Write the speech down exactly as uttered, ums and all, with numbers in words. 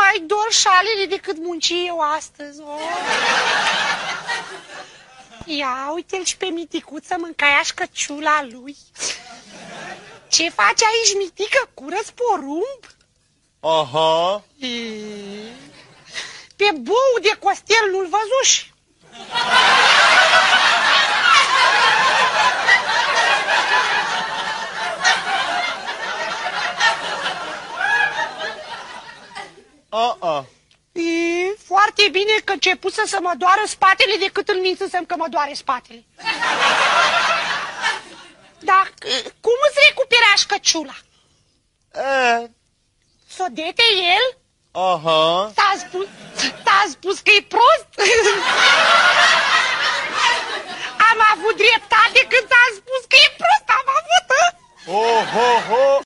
mai dor șalele decât munci eu astăzi. Oh. Ia, uite-l și pe Miticuță, mâncaiaș căciula lui. Ce face aici, Mitică? Curăț porumb? Aha. E... Pe bou de costel nu-l văzuși? Uh-uh. E foarte bine că începuse să mă doară spatele decât îl mințisem că mă doare spatele. Dar cum îți recuperași căciula? E, S-o dete el? aha. T-a spus, t-a spus că e prost? Am avut dreptate când ți-am spus că e prost, am avut, hă? Oh, ho, ho.